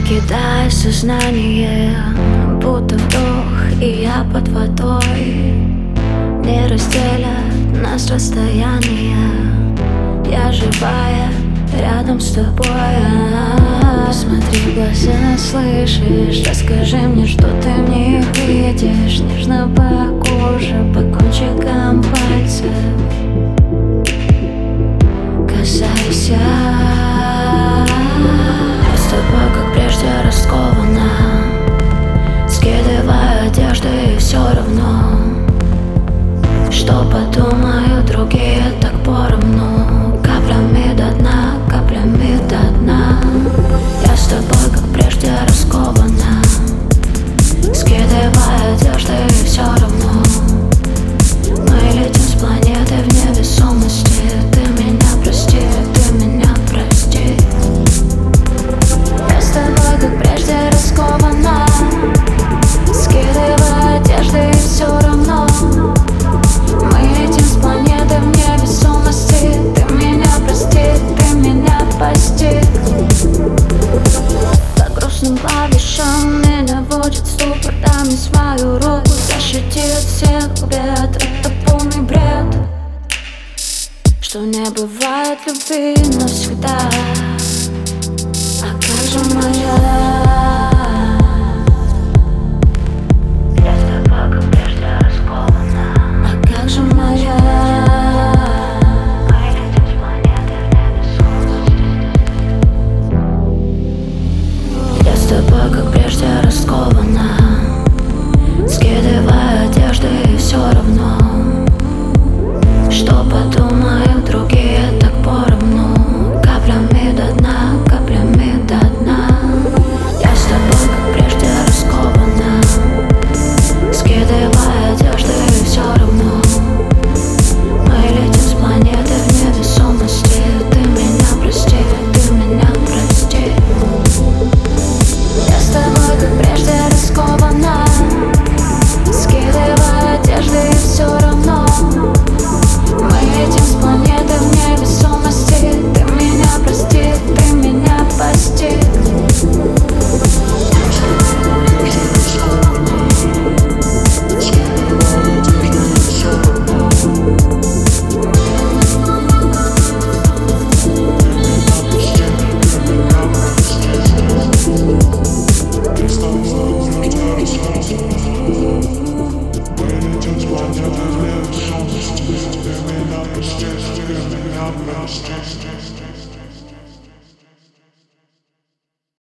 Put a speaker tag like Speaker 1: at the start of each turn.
Speaker 1: Покидая сознание, будто вдох, и я под водой. Не разделят нас расстояние. Я живая рядом с тобой. Посмотри в глаза, слышишь? Расскажи мне, что ты мне видишь. Нежно по коже, по кончикам пальцев. Касайся. Я с тобой, как прежде, раскована. Скидываю одежду, и все равно, что подумают другие, так поровну. Каплями до дна, каплями до дна. Я с тобой, как прежде, раскована. Скидываю одежду, и все равно, мы летим с планеты в невесомости. Ты меня прости, ты меня прости. Я с тобой, как прежде, раскована. Скидываю одежду, и все равно, мы летим с планеты в невесомости. Ты меня прости, ты меня постиг. По грустным клавишам меня водит ступор. Дай мне свою руку, защити от всех бед. Это полный бред, что не бывает любви навсегда. А как же моя? Как прежде, раскована. Скидываю одежду, и все равно, что подумают другие, так поровну. Каплями до дна, каплями до дна. Я с тобой, как прежде, раскована. Скидываю одежду, и все равно, мы летим с планеты в невесомости. Ты меня прости, ты меня прости. Я с тобой, как прежде, раскована. Скидываю одежду, и все равно, мы летим с планеты в невесомости. Ты меня прости, ты меня постиг.
Speaker 2: Stress.